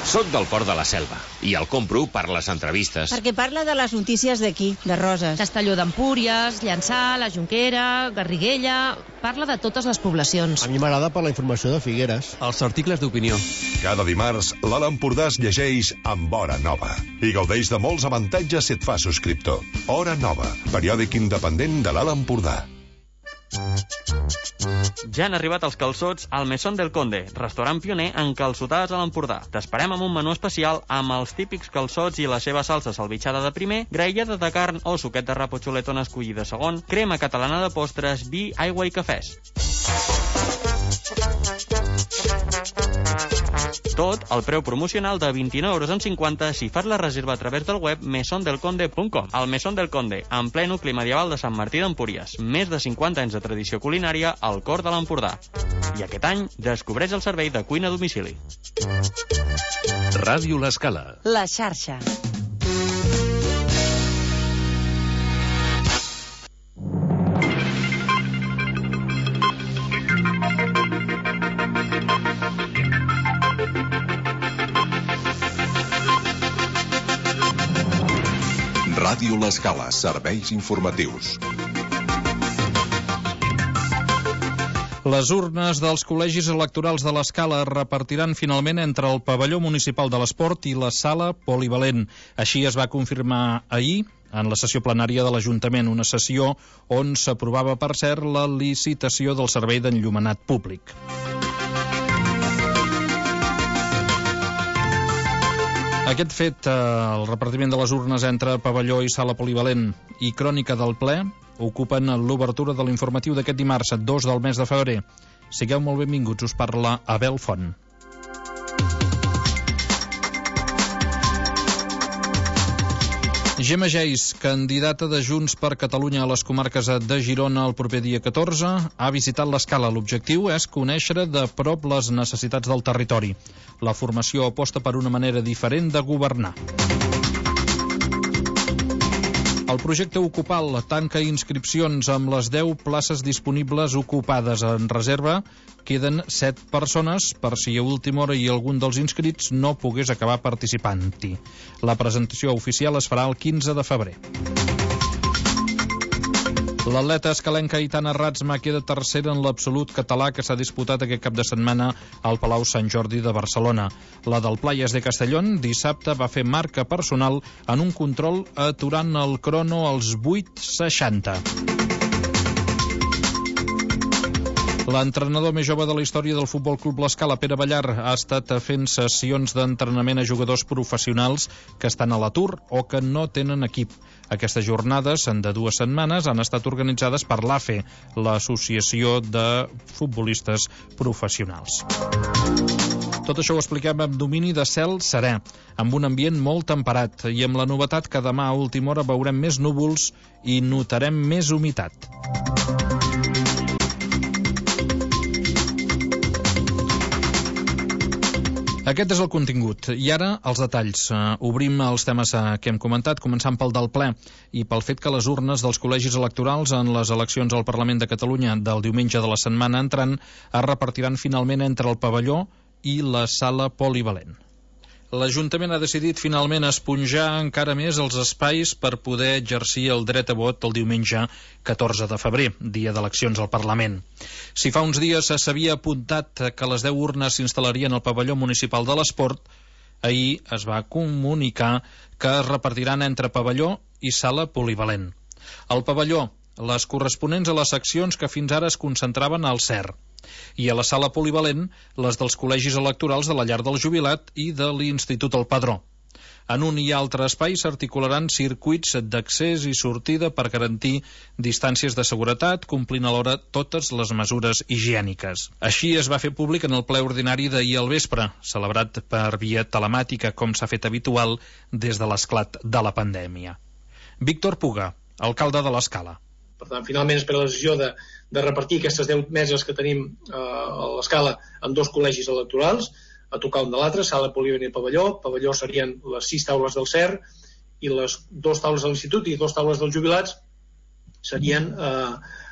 Soc del Port de la Selva i el compro per les entrevistes. Perquè parla de les notícies d'aquí, de Roses. Castelló d'Empúries, Llançà, la Jonquera, Garriguella... Parla de totes les poblacions. A mi m'agrada per la informació de Figueres. Els articles d'opinió. Cada dimarts, l'Alt Empordà es llegeix amb Hora Nova i gaudeix de molts avantatges si et fa subscriptor. Hora Nova, periòdic independent de l'Alt Empordà. Ja han arribat els calçots al Maison del Conde, restaurant pioner en calçotades a l'Empordà. T'esperem amb un menú especial amb els típics calçots i la seva salsa salvitxada de primer, graellada de carn o suquet de rap o xuletón escollit de segon, crema catalana de postres, vi, aigua i cafès. Tot al preu promocional de 29,50 € si fas la reserva a través del web mesondelconde.com. El Maison del Conde, en ple nucli medieval de Sant Martí d'Empúries. Més de 50 anys de tradició culinària al cor de l'Empordà. I aquest any descobreix el servei de cuina a domicili. Ràdio L'Escala. La xarxa. Ràdio L'Escala, serveis informatius. Les urnes dels col·legis electorals de l'Escala es repartiran finalment entre el pavelló municipal de l'esport i la sala polivalent. Així es va confirmar ahir en la sessió plenària de l'Ajuntament, una sessió on s'aprovava, per cert, la licitació del servei d'enllumenat públic. Aquest fet, el repartiment de les urnes entre pavelló i sala polivalent i crònica del ple, ocupen l'obertura de l'informatiu d'aquest dimarts, 2 del mes de febrer. Sigueu molt benvinguts, us parla Abel Font. Gemma Geis, candidata de Junts per Catalunya a les comarques de Girona el proper dia 14, ha visitat l'Escala. L'objectiu és conèixer de prop les necessitats del territori. La formació aposta per una manera diferent de governar. El projecte Ocupal tanca inscripcions amb les 10 places disponibles ocupades. En reserva queden 7 persones per si a última hora i algun dels inscrits no pogués acabar participant-hi. La presentació oficial es farà el 15 de febrer. L'atleta escalenca Aitana Ratsma queda tercera en l'absolut català que s'ha disputat aquest cap de setmana al Palau Sant Jordi de Barcelona. La del Playas de Castellón dissabte va fer marca personal en un control aturant el crono als 8:60. L'entrenador més jove de la història del Futbol Club L'Escala, Pere Ballar, ha estat fent sessions d'entrenament a jugadors professionals que estan a l'atur o que no tenen equip. Aquestes jornades, de 2 setmanes, han estat organitzades per l'AFE, l'Associació de Futbolistes Professionals. Tot això ho expliquem amb domini de cel serè, amb un ambient molt temperat i amb la novetat que demà a última hora veurem més núvols i notarem més humitat. Aquest és el contingut. I ara, els detalls. Obrim els temes que hem comentat, començant pel del ple i pel fet que les urnes dels col·legis electorals en les eleccions al Parlament de Catalunya del diumenge de la setmana entrant es repartiran finalment entre el pavelló i la sala polivalent. L'Ajuntament ha decidit finalment esponjar encara més els espais per poder exercir el dret a vot el diumenge 14 de febrer, dia d'eleccions al Parlament. Si fa uns dies s'havia apuntat que les 10 urnes s'instal·larien al pavelló municipal de l'esport, ahir es va comunicar que es repartiran entre pavelló i sala polivalent. Al pavelló, les corresponents a les seccions que fins ara es concentraven al CER. I a la sala polivalent, les dels col·legis electorals de la Llar del Jubilat i de l'Institut El Padró. En un i altre espai s'articularan circuits d'accés i sortida per garantir distàncies de seguretat, complint alhora totes les mesures higièniques. Així es va fer públic en el ple ordinari d'ahir al vespre, celebrat per via telemàtica, com s'ha fet habitual des de l'esclat de la pandèmia. Víctor Puga, alcalde de l'Escala. Per tant, finalment es pren la decisió de repartir aquestes 10 meses que tenim a l'Escala en 2 col·legis electorals, a tocar un de l'altre, sala polivalent i pavelló. Pavelló serien les 6 taules del CER i les 2 taules de l'Institut i 2 taules dels jubilats serien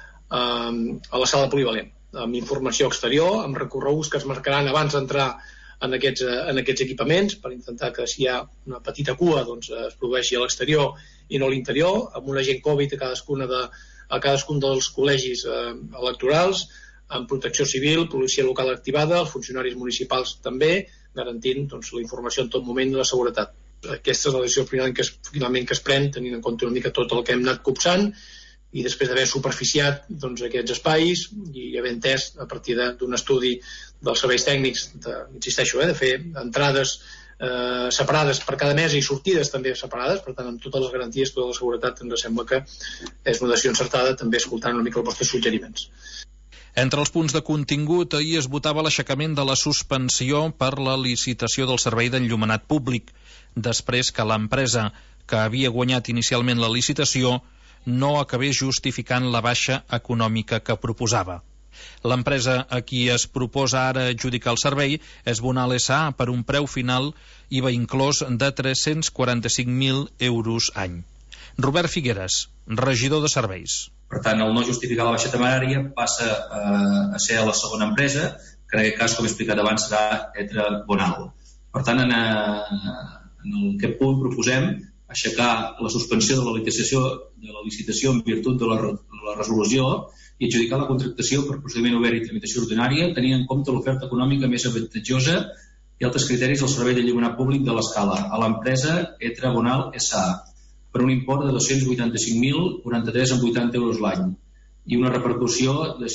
a la sala polivalent, amb informació exterior, amb recorreguts que es marcaran abans d'entrar en aquests equipaments per intentar que si hi ha una petita cua doncs, es produeixi a l'exterior i no a l'interior, amb un agent Covid a cadascun dels col·legis electorals, amb protecció civil, policia local activada, els funcionaris municipals també, garantint doncs, la informació en tot moment i la seguretat. Aquesta és la decisió finalment que es pren, tenint en compte una mica tot el que hem anat copsant i després d'haver superficiat doncs, aquests espais i haver entès a partir d'un estudi dels serveis tècnics, insisteixo, de fer entrades separades per cada mesa i sortides també separades, per tant amb totes les garanties, tota la seguretat, ens sembla que és una decisió encertada, també escoltant una mica els vostres suggeriments. Entre els punts de contingut, ahir es votava l'aixecament de la suspensió per la licitació del servei d'enllumenat públic, després que l'empresa que havia guanyat inicialment la licitació no acabés justificant la baixa econòmica que proposava. L'empresa a qui es proposa ara adjudicar el servei és Bonal S.A. per un preu final IVA inclòs de 345.000 euros any. Robert Figueres, regidor de serveis. Per tant, el no justificar la baixa temerària passa a ser a la segona empresa, que en aquest cas, com he explicat abans, serà Etra Bonal. Per tant, en aquest punt proposem aixecar la suspensió de la licitació en virtut de la resolució i adjudicar la contractació per procediment obert i tramitació ordinària, tenint en compte l'oferta econòmica més avantatjosa i altres criteris del servei d'enllumenat públic de l'Escala a l'empresa Etra Bonal S.A. per un import de 285.043,80 euros l'any i una repercussió de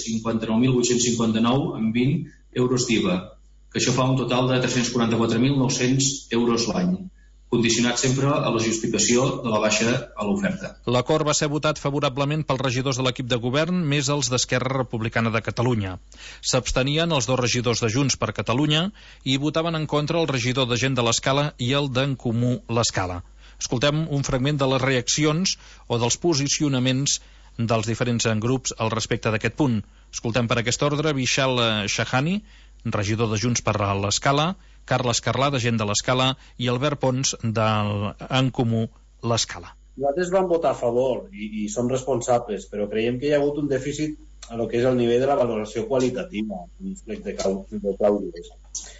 59.859 amb 20 euros d'IVA, que això fa un total de 344.900 euros l'any, condicionat sempre a la justificació de la baixa a l'oferta. L'acord va ser votat favorablement pels regidors de l'equip de govern més els d'Esquerra Republicana de Catalunya. S'abstenien els 2 regidors de Junts per Catalunya i votaven en contra el regidor de Gent de l'Escala i el d'en Comú l'Escala. Escoltem un fragment de les reaccions o dels posicionaments dels diferents grups al respecte d'aquest punt. Escoltem per aquest ordre Vishal Shahani, regidor de Junts per l'Escala, Carles Carlà, de Gent de l'Escala, i Albert Pons, d'en Comú l'Escala. Nosaltres vam votar a favor i som responsables, però creiem que hi ha hagut un dèficit a lo que és el nivell de la valoració qualitativa en els plecs de clàusules.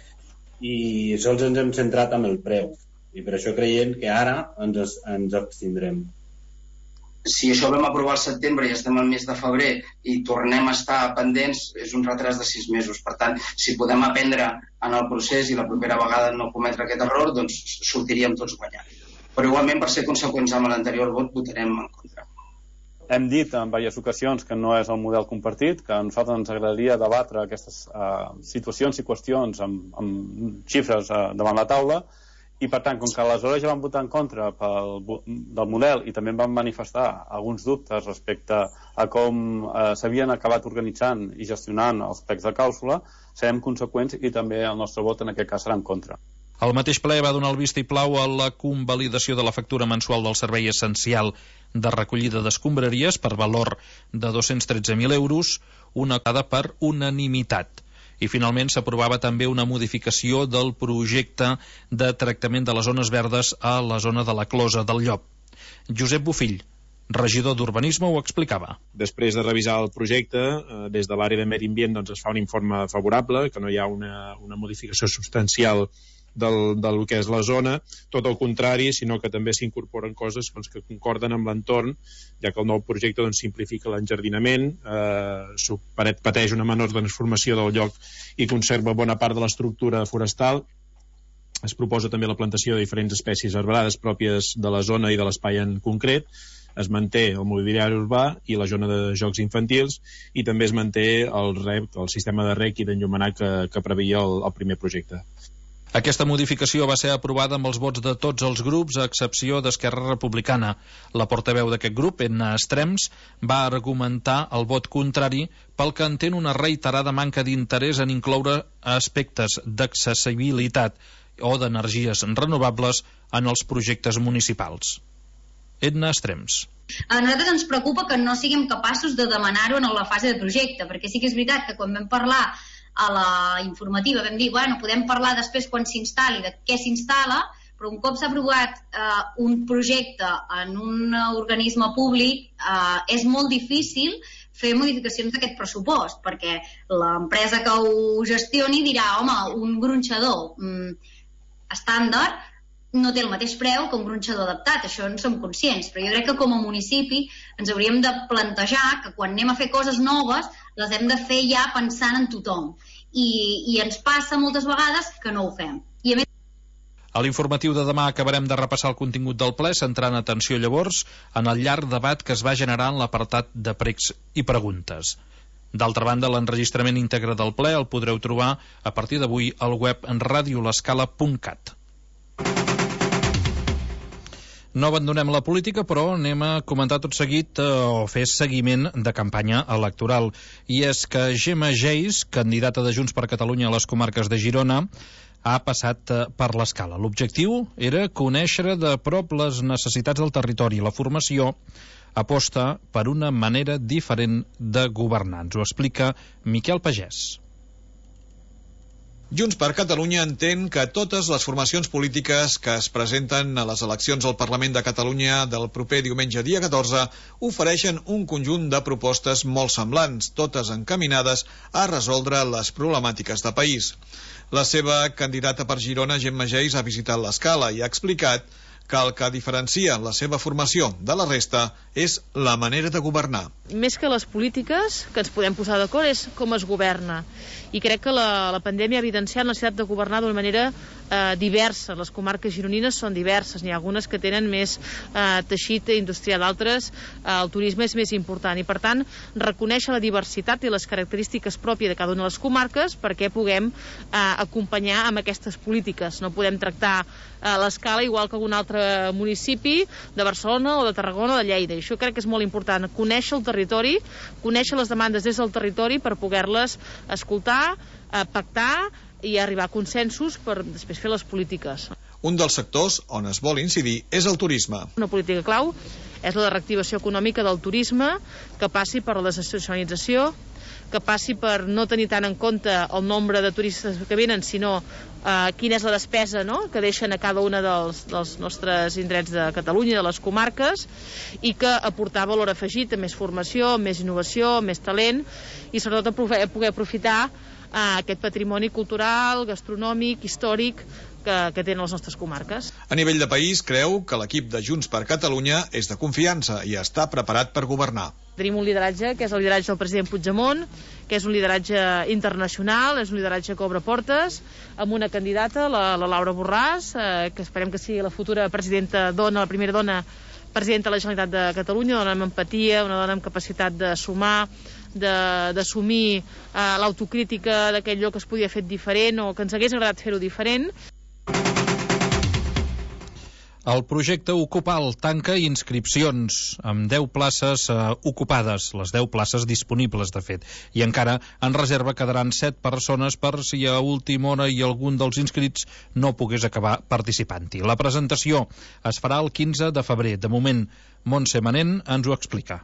I sols ens hem centrat amb el preu. I per això creiem que ara ens abstindrem. Si això ho vam aprovar al setembre i estem al mes de febrer i tornem a estar pendents, és un retras de 6 mesos. Per tant, si podem aprendre en el procés i la propera vegada no cometre aquest error, doncs sortiríem tots guanyant. Però igualment, per ser conseqüents amb l'anterior vot, votarem en contra. Hem dit en diverses ocasions que no és el model compartit, que a nosaltres ens agradaria debatre aquestes situacions i qüestions amb xifres davant la taula, i per tant, com que aleshores ja van votar en contra del model i també van manifestar alguns dubtes respecte a com s'havien acabat organitzant i gestionant els plecs de clàusula, serem conseqüents i també el nostre vot en aquest cas serà en contra. El mateix ple va donar el vistiplau a la convalidació de la factura mensual del servei essencial de recollida d'escombraries per valor de 213.000 euros, una cada per unanimitat. I finalment s'aprovava també una modificació del projecte de tractament de les zones verdes a la zona de la Closa del Llop. Josep Bofill, regidor d'Urbanisme, ho explicava. Després de revisar el projecte, des de l'àrea de medi ambient es fa un informe favorable, que no hi ha una modificació substancial del que és la zona, tot el contrari, sinó que també s'incorporen coses que concorden amb l'entorn, ja que el nou projecte simplifica l'enjardinament, pateix una menor transformació del lloc i conserva bona part de l'estructura forestal. Es proposa també la plantació de diferents espècies arbrades pròpies de la zona i de l'espai en concret. Es manté el mobiliari urbà i la zona de jocs infantils i també es manté el sistema de rec i d'enllumenat que preveia el primer projecte. Aquesta modificació va ser aprovada amb els vots de tots els grups, a excepció d'Esquerra Republicana. La portaveu d'aquest grup, Edna Estrems, va argumentar el vot contrari pel que entén una reiterada manca d'interès en incloure aspectes d'accessibilitat o d'energies renovables en els projectes municipals. Edna Estrems. A nosaltres ens preocupa que no siguem capaços de demanar-ho en la fase de projecte, perquè sí que és veritat que quan vam parlar a la informativa vam dir, bueno, podem parlar després quan s'instal·li de què s'instal·la, però un cop s'ha aprovat un projecte en un organisme públic és molt difícil fer modificacions d'aquest pressupost, perquè l'empresa que ho gestioni dirà, home, un gronxador estàndard no té el mateix preu que un gronxador adaptat, això en som conscients, però jo crec que com a municipi ens hauríem de plantejar que quan anem a fer coses noves les hem de fer ja pensant en tothom, i ens passa moltes vegades que no ho fem. I a més, a l'informatiu de demà acabarem de repassar el contingut del ple, centrant atenció llavors en el llarg debat que es va generar en l'apartat de pregs i preguntes. D'altra banda, l'enregistrament íntegre del ple el podreu trobar a partir d'avui al web radiolescala.cat. No abandonem la política, però anem a comentar tot seguit o fer seguiment de campanya electoral. I és que Gemma Geis, candidata de Junts per Catalunya a les comarques de Girona, ha passat per l'Escala. L'objectiu era conèixer de prop les necessitats del territori. La formació aposta per una manera diferent de governar. Ens ho explica Miquel Pagès. Junts per Catalunya entén que totes les formacions polítiques que es presenten a les eleccions al Parlament de Catalunya del proper diumenge dia 14 ofereixen un conjunt de propostes molt semblants, totes encaminades a resoldre les problemàtiques de país. La seva candidata per Girona, Gemma Geis, ha visitat l'Escala i ha explicat que el que diferencia la seva formació de la resta és la manera de governar. Més que les polítiques que ens podem posar d'acord és com es governa. I crec que la pandèmia ha evidenciat la necessitat de governar d'una manera diversa. Les comarques gironines són diverses. N'hi ha algunes que tenen més teixit industrial, d'altres el turisme és més important. I per tant, reconèixer la diversitat i les característiques pròpies de cada una de les comarques perquè puguem acompanyar amb aquestes polítiques. No podem tractar l'Escala igual que algun altre municipi de Barcelona o de Tarragona o de Lleida. I això crec que és molt important, conèixer el territori, conèixer les demandes des del territori per poder-les escoltar, pactar i arribar a consensos per després fer les polítiques. Un dels sectors on es vol incidir és el turisme. Una política clau és la de reactivació econòmica del turisme, que passi per la desestacionalització, que passi per no tenir tant en compte el nombre de turistes que venen, sinó quina és la despesa, no?, que deixen a cada una dels nostres indrets de Catalunya, de les comarques, i que aportar valor afegit, més formació, més innovació, més talent, i sobretot poder aprofitar aquest patrimoni cultural, gastronòmic, històric que tenen les nostres comarques. A nivell de país, creu que l'equip de Junts per Catalunya és de confiança i està preparat per governar. Tenim un lideratge, que és el lideratge del president Puigdemont, que és un lideratge internacional, és un lideratge que obre portes, amb una candidata, la Laura Borràs, que esperem que sigui la futura presidenta dona, la primera dona presidenta de la Generalitat de Catalunya, una dona amb empatia, una dona amb capacitat de sumar, d'assumir l'autocrítica d'aquell lloc que es podia fer diferent o que ens hagués agradat fer-ho diferent. El projecte Ocupal tanca inscripcions amb 10 places ocupades, les 10 places disponibles, de fet, i encara en reserva quedaran 7 persones per si a última hora i algun dels inscrits no pogués acabar participant-hi. La presentació es farà el 15 de febrer. De moment, Montse Manent ens ho explica.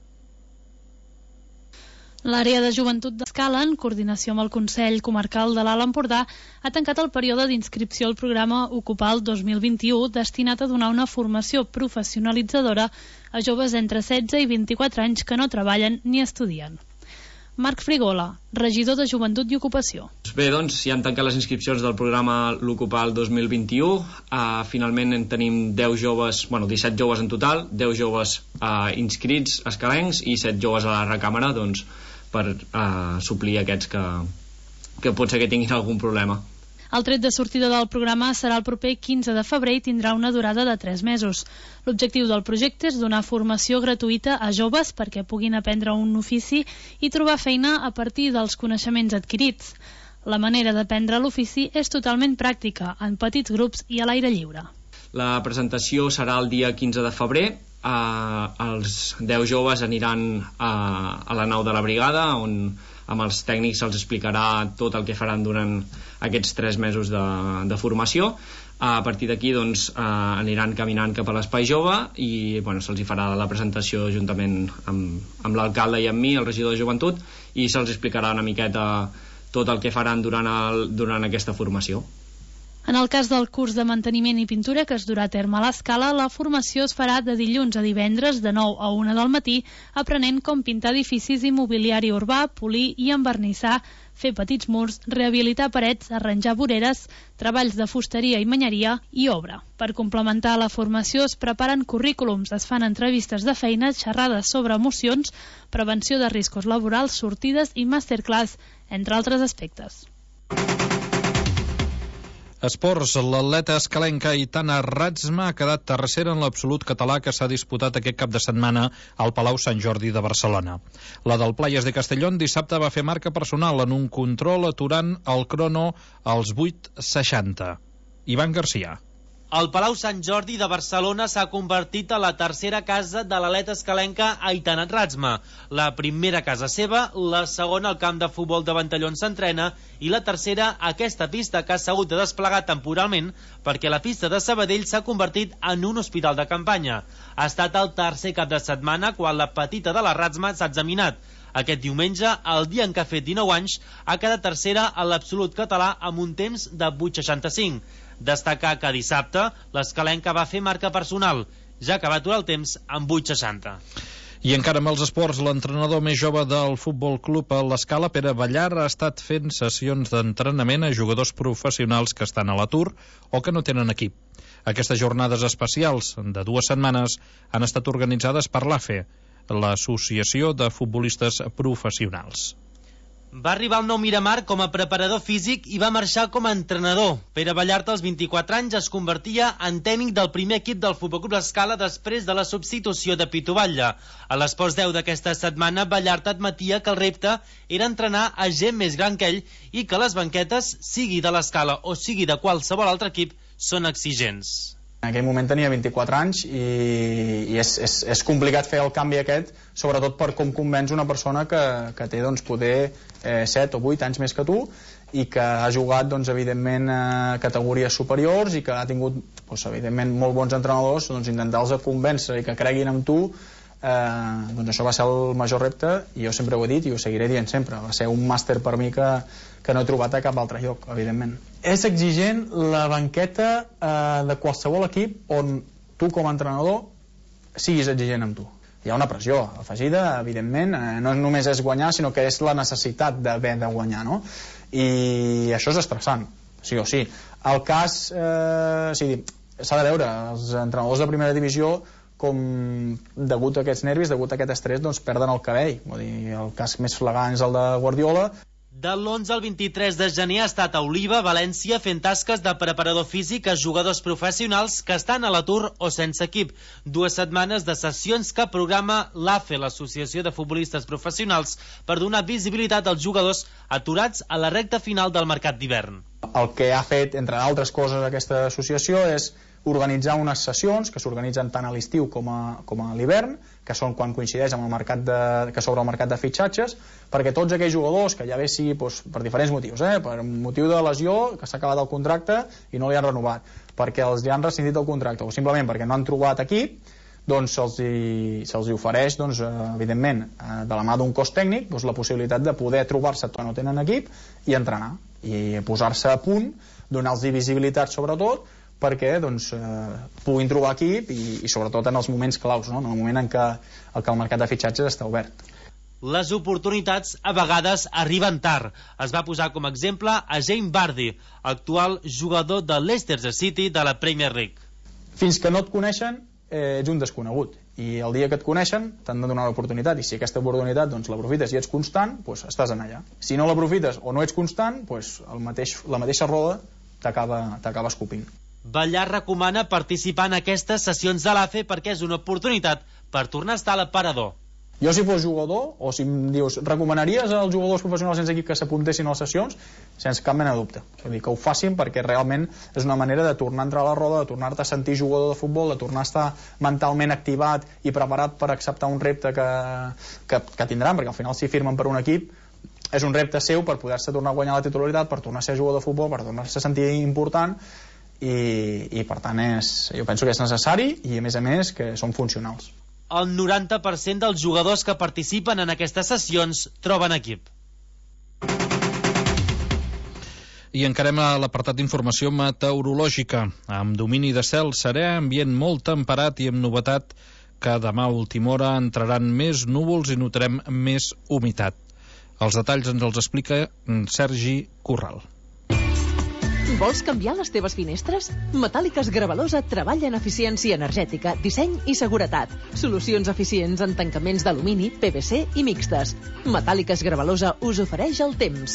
L'àrea de joventut d'Escala, en coordinació amb el Consell Comarcal de l'Alt Empordà, ha tancat el període d'inscripció al programa Ocupal 2021 destinat a donar una formació professionalitzadora a joves entre 16 i 24 anys que no treballen ni estudien. Marc Frigola, regidor de Joventut i Ocupació. Bé, doncs, ja han tancat les inscripcions del programa l'Ocupal 2021. Finalment en tenim 17 joves en total, 10 joves inscrits escalencs i 7 joves a la recàmera, doncs, per suplir aquests que pot ser que tinguin algun problema. El tret de sortida del programa serà el proper 15 de febrer i tindrà una durada de 3 mesos. L'objectiu del projecte és donar formació gratuïta a joves perquè puguin aprendre un ofici i trobar feina a partir dels coneixements adquirits. La manera d'aprendre l'ofici és totalment pràctica, en petits grups i a l'aire lliure. La presentació serà el dia 15 de febrer. Els 10 joves aniran a la nau de la brigada, on amb els tècnics se'ls explicarà tot el que faran durant aquests 3 mesos de formació. A partir d'aquí doncs, aniran caminant cap a l'Espai Jove i se'ls farà la presentació juntament amb l'alcalde i amb mi, el regidor de Joventut, i se'ls explicarà una miqueta tot el que faran durant aquesta formació. En el cas del curs de manteniment i pintura que es durà a terme a l'Escala, la formació es farà de dilluns a divendres de 9 a 1 del matí, aprenent com pintar edificis i mobiliari urbà, polir i envernissar, fer petits murs, rehabilitar parets, arranjar voreres, treballs de fusteria i manyeria i obra. Per complementar la formació es preparen currículums, es fan entrevistes de feina, xerrades sobre emocions, prevenció de riscos laborals, sortides i masterclass, entre altres aspectes. Esports, l'atleta escalenca Aitana Ratzma ha quedat tercera en l'absolut català que s'ha disputat aquest cap de setmana al Palau Sant Jordi de Barcelona. La del Playas de Castellón dissabte va fer marca personal en un control aturant el crono als 8:60. Ivan Garcia. El Palau Sant Jordi de Barcelona s'ha convertit a la tercera casa de l'atleta escalenca Aitana Ratzma. La primera casa seva, la segona al camp de futbol de Ventalló on s'entrena i la tercera aquesta pista que s'ha hagut de desplegar temporalment perquè la pista de Sabadell s'ha convertit en un hospital de campanya. Ha estat el tercer cap de setmana quan la petita de la Ratzma s'ha examinat. Aquest diumenge, el dia en què ha fet 19 anys, ha quedat tercera a l'absolut català amb un temps de 8:65. Destacar que dissabte l'escalenca va fer marca personal, ja que va aturar el temps amb 8:60. I encara amb els esports, l'entrenador més jove del Futbol Club a l'Escala, Pere Ballar, ha estat fent sessions d'entrenament a jugadors professionals que estan a l'atur o que no tenen equip. Aquestes jornades especials de 2 setmanes han estat organitzades per l'AFE, l'Associació de Futbolistes Professionals. Va arribar al Nou Miramar com a preparador físic i va marxar com a entrenador. Pere Ballart, als 24 anys, es convertia en tècnic del primer equip del Futbol Club Escala després de la substitució de Pitu Batlle. A l'Esports 10 d'aquesta setmana, Ballart admetia que el repte era entrenar a gent més gran que ell i que les banquetes, sigui de l'Escala o sigui de qualsevol altre equip, són exigents. En aquell moment tenia 24 anys i és complicat fer el canvi aquest, sobretot per com convenç una persona que té doncs, poder 7 o 8 anys més que tu i que ha jugat doncs, evidentment a categories superiors i que ha tingut doncs, evidentment molt bons entrenadors, doncs, intentar-los convèncer i que creguin en tu, doncs això va ser el major repte i jo sempre ho he dit i ho seguiré dient sempre, va ser un màster per mi que no he trobat a cap altre lloc, evidentment. És exigent la banqueta de qualsevol equip on tu com a entrenador siguis exigent amb tu. Hi ha una pressió afegida, evidentment, no només és guanyar, sinó que és la necessitat d'haver de guanyar, no? I això és estressant, sí o sí. El cas, s'ha de veure, els entrenadors de primera divisió com degut a aquests nervis, degut a aquest estrès, doncs perden el cabell. Vull dir, el cas més flagrant és el de Guardiola. De l'11 al 23 de gener ha estat a Oliva, València, fent tasques de preparador físic a jugadors professionals que estan a l'atur o sense equip. 2 setmanes de sessions que programa l'AFE, l'Associació de Futbolistes Professionals, per donar visibilitat als jugadors aturats a la recta final del mercat d'hivern. El que ha fet, entre altres coses, aquesta associació és organitzar unes sessions que s'organitzen tant a l'estiu com a l'hivern, que són quan coincideix amb el mercat que s'obre el mercat de fitxatges, perquè tots aquells jugadors que ja bé sigui per diferents motius, per motiu de lesió, que s'ha acabat el contracte i no li han renovat, perquè els li han rescindit el contracte o simplement perquè no han trobat equip, doncs se'ls ofereix, doncs, evidentment, de la mà d'un cos tècnic, doncs, la possibilitat de poder trobar-se quan no tenen equip i entrenar, i posar-se a punt, donar-los visibilitat sobretot, perquè doncs, puguin trobar equip i sobretot en els moments claus, no? En el moment en què el mercat de fitxatges està obert. Les oportunitats a vegades arriben tard. Es va posar com a exemple a Jamie Vardy, actual jugador de Leicester City de la Premier League. Fins que no et coneixen, ets un desconegut. I el dia que et coneixen t'han de donar l'oportunitat, i si aquesta oportunitat doncs, l'aprofites i ets constant, doncs estàs en allà. Si no l'aprofites o no ets constant, doncs la mateixa roda t'acaba escopint. Ballar recomana participar en aquestes sessions de l'AFE perquè és una oportunitat per tornar a estar a l'aparador. Jo si fos jugador, o si em dius recomanaries als jugadors professionals sense equip que s'apuntessin a les sessions, sense cap mena de dubte. Vull dir que ho facin perquè realment és una manera de tornar a entrar a la roda, de tornar-te a sentir jugador de futbol, de tornar a estar mentalment activat i preparat per acceptar un repte que tindran, perquè al final si firmen per un equip és un repte seu per poder-se tornar a guanyar la titularitat, per tornar a ser jugador de futbol, per tornar-se a sentir important, i per tant jo penso que és necessari i a més que són funcionals. El 90% dels jugadors que participen en aquestes sessions troben equip. I encarem a l'apartat d'informació meteorològica. Amb domini de cel serè, ambient molt temperat i amb novetat que demà a última hora entraran més núvols i notarem més humitat. Els detalls ens els explica Sergi Corral. Vols canviar les teves finestres? Metàl·liques Gravalosa treballa en eficiència energètica, disseny i seguretat. Solucions eficients en tancaments d'alumini, PVC i mixtes. Metàl·liques Gravalosa us ofereix el temps.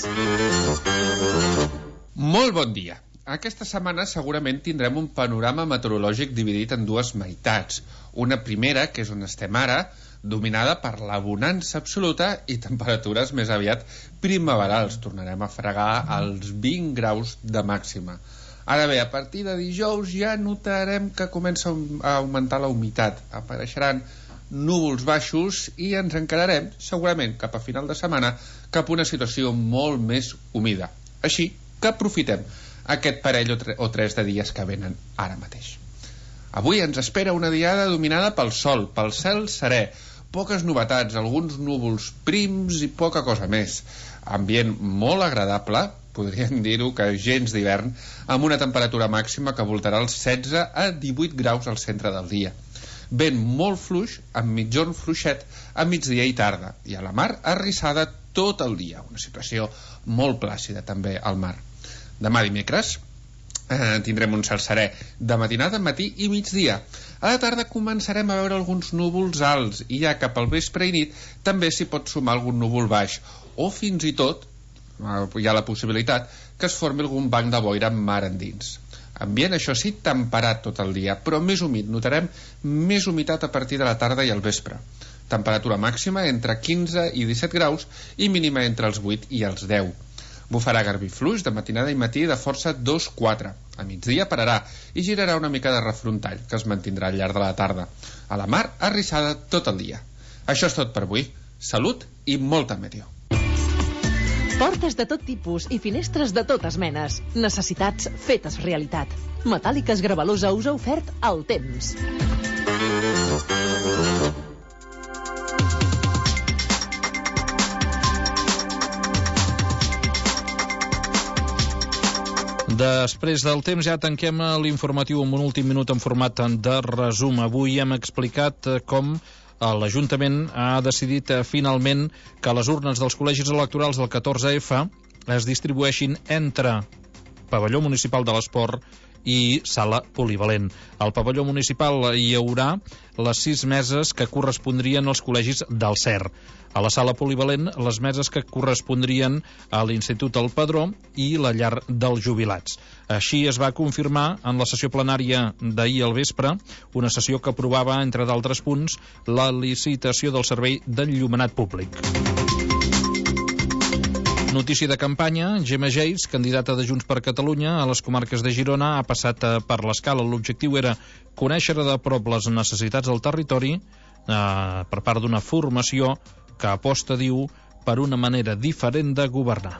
Molt bon dia. Aquesta setmana segurament tindrem un panorama meteorològic dividit en dues meitats. Una primera, que és on estem ara, dominada per la bonança absoluta i temperatures més aviat primaverals. Tornarem a fregar els 20 graus de màxima. Ara bé, a partir de dijous ja notarem que comença a augmentar la humitat. Apareixeran núvols baixos i ens encararem, segurament cap a final de setmana, cap a una situació molt més humida. Així que aprofitem aquest parell o tres de dies que venen ara mateix. Avui ens espera una diada dominada pel sol, pel cel serè, poques novetats, alguns núvols prims i poca cosa més. Ambient molt agradable, podríem dir-ho que gens d'hivern, amb una temperatura màxima que voltarà els 16 a 18 graus al centre del dia. Vent molt fluix, amb mitjorn fluixet a migdia i tarda, i a la mar arrissada tot el dia. Una situació molt plàcida també al mar. Demà dimecres tindrem un cel serè de matinada, matí i migdia. A la tarda començarem a veure alguns núvols alts i ja cap al vespre i nit també s'hi pot sumar algun núvol baix o fins i tot hi ha la possibilitat que es formi algun banc de boira mar endins. Ambient, això sí, temperat tot el dia, però més humit. Notarem més humitat a partir de la tarda i al vespre. Temperatura màxima entre 15 i 17 graus i mínima entre els 8 i els 10. Bufarà garbí fluix de matinada i matí de força 2-4. A migdia pararà i girarà una mica de refrontall, que es mantindrà al llarg de la tarda. A la mar, arrissada tot el dia. Això és tot per avui. Salut i molta meteo. Portes de tot tipus i finestres de totes menes. Necessitats fetes realitat. Metàl·liques Gravalosa us ha ofert el temps. Després del temps ja tanquem l'informatiu amb un últim minut en format de resum. Avui hem explicat com l'Ajuntament ha decidit finalment que les urnes dels col·legis electorals del 14F es distribueixin entre pavelló municipal de l'esport i sala polivalent. Al pavelló municipal hi haurà les 6 meses que correspondrien als col·legis del CER. A la sala polivalent, les meses que correspondrien a l'Institut El Padró i la llar dels jubilats. Així es va confirmar en la sessió plenària d'ahir al vespre, una sessió que aprovava, entre d'altres punts, la licitació del servei d'enllumenat públic. Notícia de campanya, Gemma Geis, candidata de Junts per Catalunya a les comarques de Girona, ha passat per l'Escala. L'objectiu era conèixer de prop les necessitats del territori per part d'una formació que aposta, diu, per una manera diferent de governar.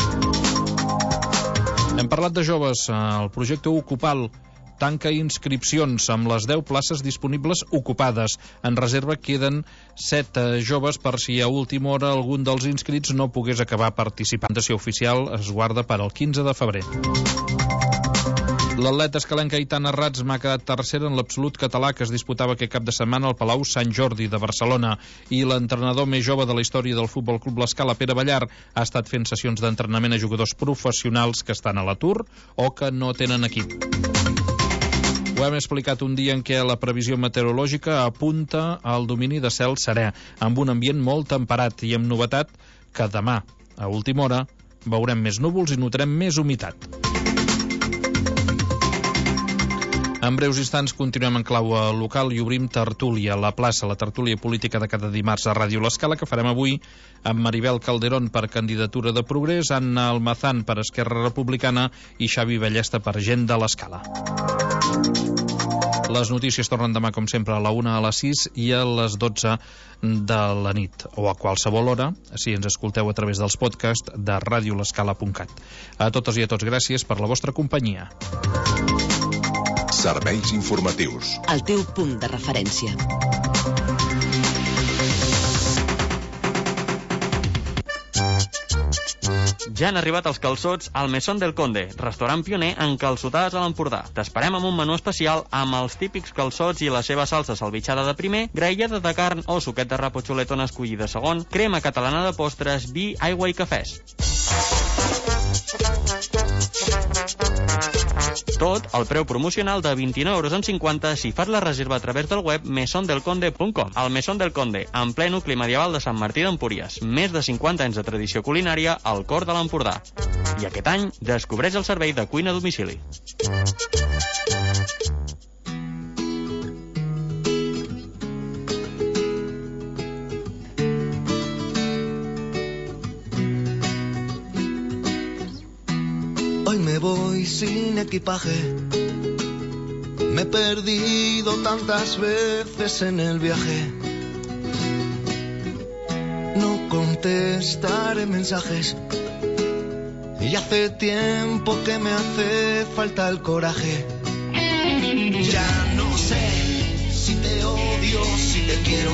Hem parlat de joves. El projecte Ocupal tanca inscripcions amb les 10 places disponibles ocupades. En reserva queden 7 joves per si a última hora algun dels inscrits no pogués acabar participant. La presentació oficial es guarda per al 15 de febrer. L'atleta escalenca Aitana Ratzma ha quedat tercera en l'absolut català que es disputava aquest cap de setmana al Palau Sant Jordi de Barcelona, i l'entrenador més jove de la història del Futbol Club L'Escala, Pere Ballar, ha estat fent sessions d'entrenament a jugadors professionals que estan a l'atur o que no tenen equip. Ho hem explicat un dia en què la previsió meteorològica apunta al domini de cel serè, amb un ambient molt temperat i amb novetat que demà, a última hora, veurem més núvols i notarem més humitat. En breus instants continuem en clau local i obrim tertúlia a la plaça, la tertúlia política de cada dimarts a Ràdio L'Escala, que farem avui amb Maribel Calderón per candidatura de Progrés, Anna Almazán per Esquerra Republicana i Xavi Ballesta per Gent de l'Escala. Les notícies tornen demà, com sempre, a la 1, a les 6 i a les 12 de la nit, o a qualsevol hora, si ens escolteu a través dels podcasts de radiolescala.cat. A totes i a tots, gràcies per la vostra companyia. Serveis informatius. El teu punt de referència. Ja han arribat els calçots al Mesón del Conde, restaurant pioner en calçotades a l'Empordà. T'esperem amb un menú especial amb els típics calçots i la seva salsa salvitxada de primer, graellada de carn o suquet de rap o xuletona escollit de segon, crema catalana de postres, vi, aigua i cafès. Tot al preu promocional de 29,50 € si fas la reserva a través del web mesondelconde.com. El Mesón del Conde, en ple nucli medieval de Sant Martí d'Empúries. Més de 50 anys de tradició culinària al cor de l'Empordà. I aquest any descobreix el servei de cuina a domicili. Hoy me voy sin equipaje. Me he perdido tantas veces en el viaje. No contestaré mensajes. Y hace tiempo que me hace falta el coraje. Ya no sé si te odio, si te quiero.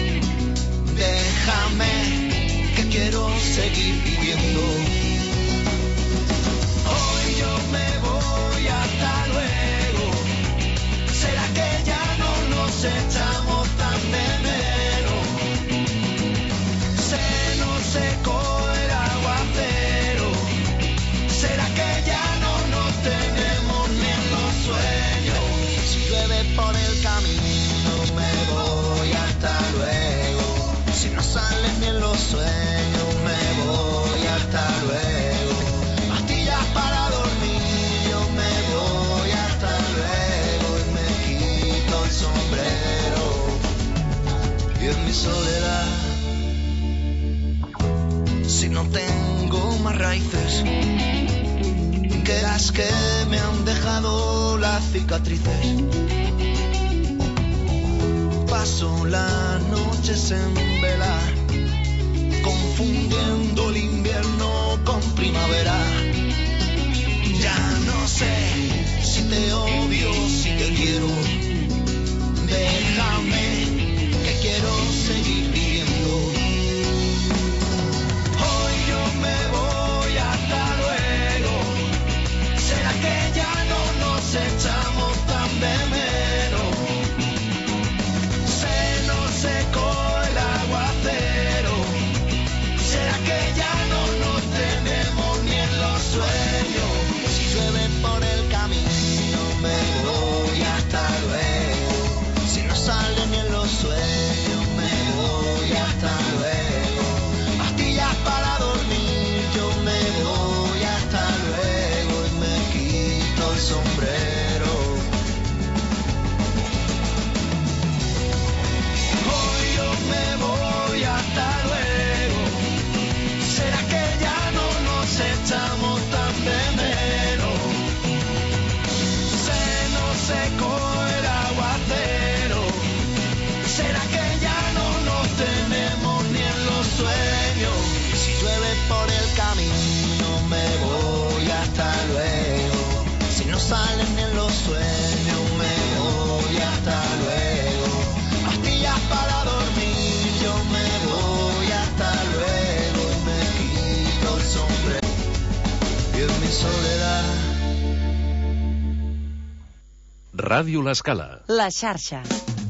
Déjame que quiero seguir viviendo. Hoy yo me voy, hasta luego. ¿Será que ya no nos echamos tan de menos? Se nos secó el aguacero. ¿Será que ya no nos tenemos ni en los sueños? Si llueve por el camino me voy, hasta luego. Si no sale ni en los sueños me voy, hasta luego. Pastillas para dormir, yo me voy, hasta luego. Y me quito el sombrero y en mi soledad, si no tengo más raíces que las que me han dejado las cicatrices, paso las noches en vela, confundiendo el invierno con primavera. Ya no sé si te odio, si te quiero. Déjame que quiero seguir viviendo. Hoy yo me voy, hasta luego. ¿Será que ya no nos echamos tan de menos? Se nos secó el aguacero. ¿Será que ya no nos tenemos ni en los sueños? Si llueve por el camino me voy, hasta luego. Si no sale ni en los sueños me voy, hasta luego. Pastillas para dormir, yo me voy, hasta luego. Y me quito el sombrero. Hoy yo me voy, hasta luego. ¿Será que ya no nos echamos tan de menos? Se nos secó el aguacero. ¿Será que ya no nos tenemos ni en los sueños? Si llueve por el camino me voy, hasta luego. Si no salen ni en los sueños me voy, hasta luego. Pastillas para dormir, yo me voy, hasta luego. Y me quito el sombrero y en mi soledad. Ràdio L'Escala. La xarxa.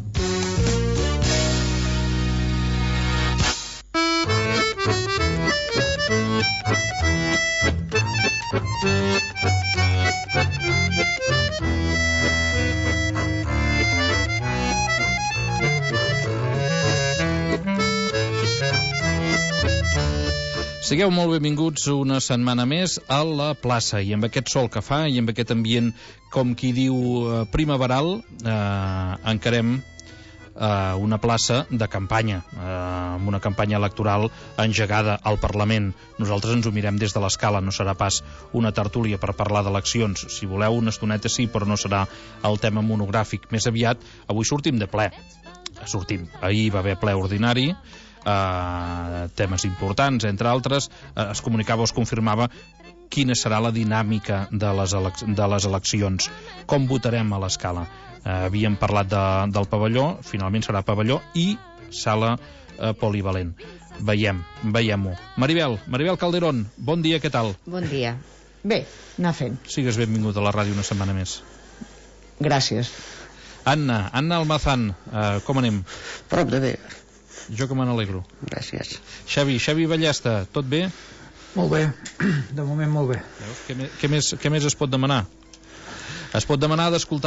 Sigueu molt benvinguts una setmana més a la plaça, i amb aquest sol que fa i amb aquest ambient, com qui diu, primaveral, encarem una plaça de campanya, amb una campanya electoral engegada al Parlament. Nosaltres ens ho mirem des de l'Escala, no serà pas una tertúlia per parlar d'eleccions. Si voleu una estoneta sí, però no serà el tema monogràfic. Més aviat, avui sortim de ple. Ahir va haver ple ordinari, temes importants, entre altres, es comunicava o es confirmava quina serà la dinàmica de les eleccions, com votarem a l'Escala. Havíem parlat del pavelló, finalment serà pavelló i sala polivalent. Veiem-ho. Maribel Calderón, bon dia, què tal? Bon dia. Bé, anar fent. Sigues benvingut a la ràdio una setmana més. Gràcies. Anna Almazán, com anem? Prop de bé. Jo que me n'alegro. Gràcies. Xavi Ballesta, tot bé? Molt bé, de moment molt bé. Veus? Què més es pot demanar? Es pot demanar d'escoltar